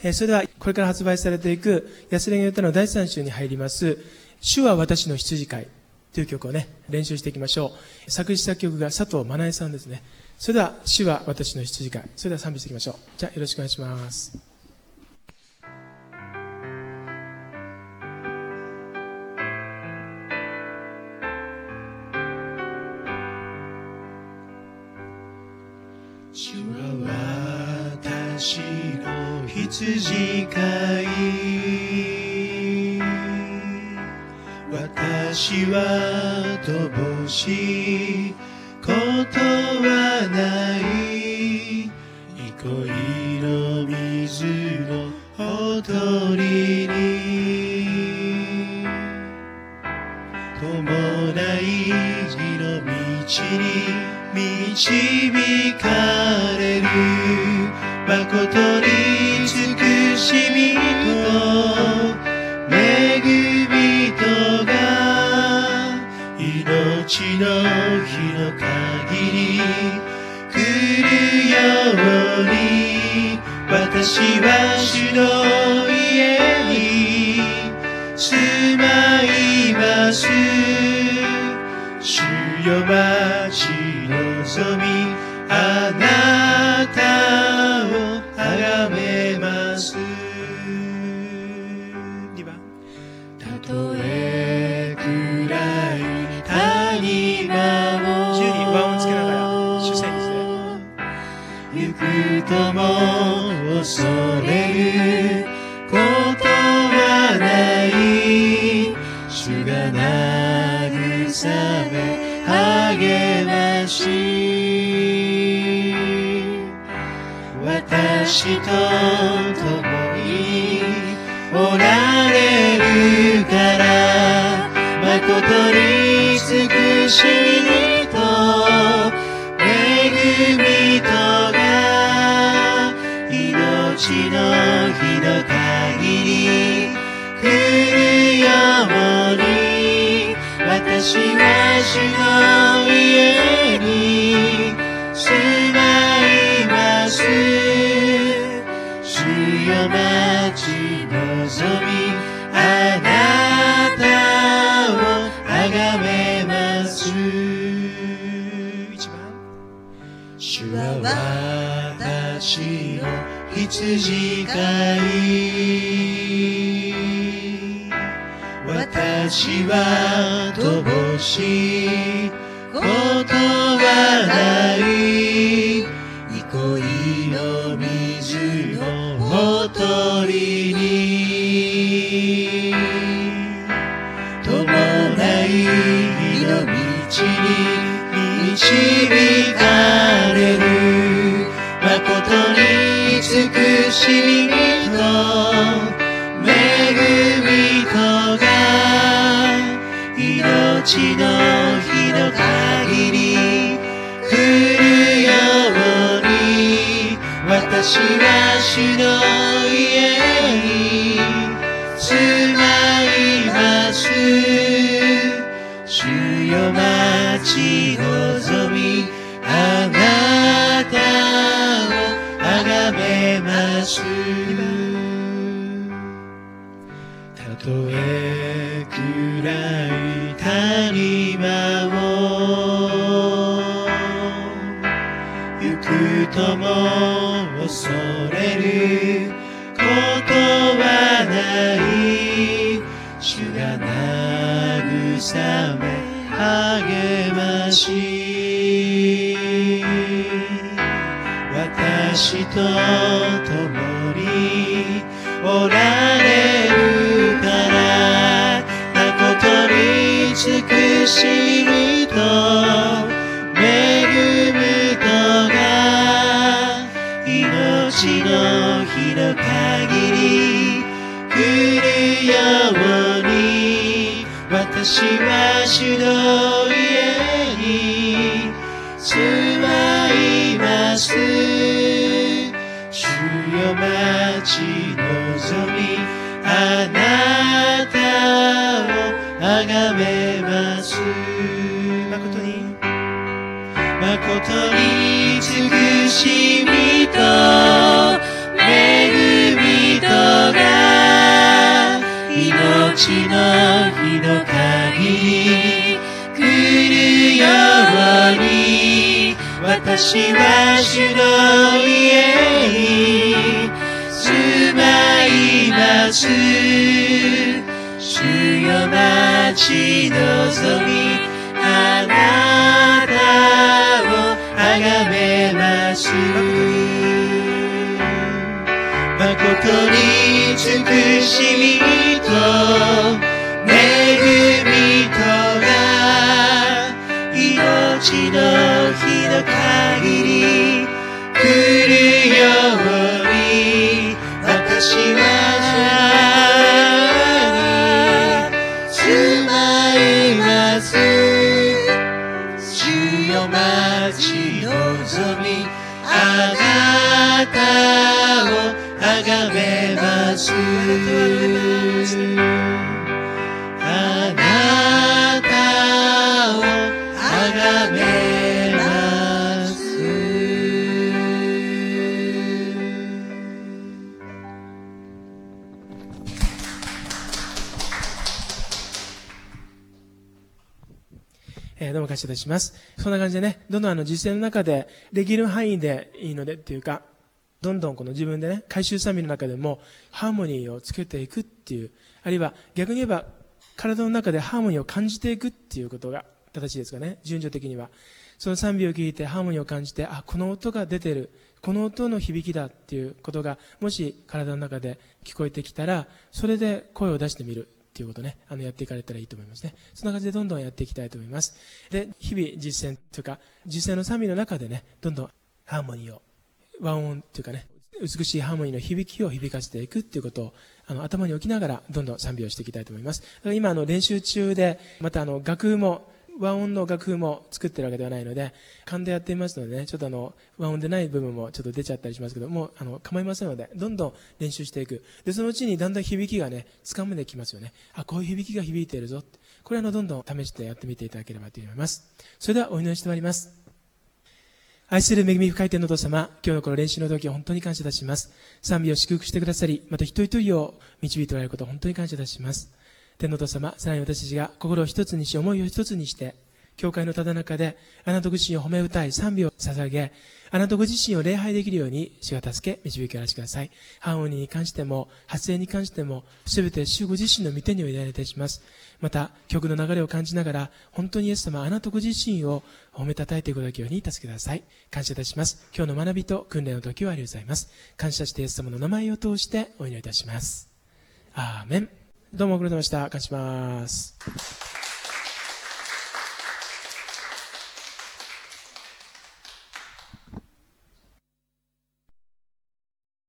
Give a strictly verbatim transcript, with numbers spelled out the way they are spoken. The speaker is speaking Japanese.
えー、それではこれから発売されていく安らぎの歌のだいさん週に入ります主は私の羊飼いという曲をね練習していきましょう。作詞作曲が佐藤真奈恵さんですね。それでは主は私の羊飼い、それでは賛美していきましょう。じゃあよろしくお願いします。 主は私の羊飼い、私は乏しいことはない。憩いの水のほとりに、友ない火の道に導かれる。誠に慈しみと恵みとが命の日の限り来るように、私は主の家に住まいます。主よ待ち望みあなたをあがめます。たとえ暗い谷間を自由に和音つけながら主旋律で行くとも恐れることはない。主が慰め励まし、私と共におられるから、誠に慈しみと恵みとが命の日の限り来るように、私は主の家に住まいます。主よ待ち望みあなたをあがめます。一番、主は私の羊飼い、私は乏しいことはない。憩いの水のほとりに、友ない火の道に導かれる。誠に慈しみと恵みとが命の日の限り来るように、私は主の家に住まいます。主よ待ち望みあなたをあがめます。たとえ暗い谷間を行くとも恐れることはない。主が慰め励まし、私と共におられるから、誠に慈しみと恵みとが命の日の限り来るように、私は主の家に住まいます。主よ待ち望みあなたをあがめます。 誠に誠に慈しみと恵みとの日の限り来るように私は主の家に住まいます。主よ待ち望みあなたをあがめます。誠に慈しみと恵みとが命の日の限り来るように私は住まいます。主よ待ち望みあなたをあがめます。あなたをあがめます。 えー、どうも感謝いたします。そんな感じでね、どんどんあの実践の中でできる範囲でいいのでっていうか、どんどんこの自分でね、回収賛美の中でもハーモニーをつけていくっていう、あるいは逆に言えば体の中でハーモニーを感じていくっていうことが正しいですかね、順序的には。その賛美を聞いてハーモニーを感じて、あ、この音が出てる、この音の響きだっていうことがもし体の中で聞こえてきたら、それで声を出してみるっていうことね、あのやっていかれたらいいと思いますね。そんな感じでどんどんやっていきたいと思います。で、日々実践というか、実践の賛美の中でね、どんどんハーモニーを和音というかね、美しいハーモニーの響きを響かせていくっていうことをあの頭に置きながらどんどん賛美をしていきたいと思います。だから今あの練習中で、またあの楽譜も和音の楽譜も作ってるわけではないので、勘でやっていますのでね、ちょっとあの和音でない部分もちょっと出ちゃったりしますけども、あの構いませんので、どんどん練習していく。でそのうちにだんだん響きがね掴んできますよね。あ、こういう響きが響いているぞって、これあのどんどん試してやってみていただければと思います。それではお祈りしてまいります。愛する恵み深い天のお父様、今日のこの練習の時を本当に感謝いたします。賛美を祝福してくださり、また一人一人を導いておられることを本当に感謝いたします。天のお父様、さらに私たちが心を一つにし、思いを一つにして、教会のただ中であなたご自身を褒め歌い、賛美を捧げ、あなたご自身を礼拝できるように主が助け、導きをらしてください。ハーモニーに関しても、発声に関しても、すべて主ご自身の御手にお委ねいたします。また、曲の流れを感じながら、本当にイエス様、あなたご自身を褒めたたえていただけるように助けてください。感謝いたします。今日の学びと訓練の時をありがとうございます。感謝してイエス様の名前を通してお祈りいたします。アーメン。どうもご苦労様でした。感謝します。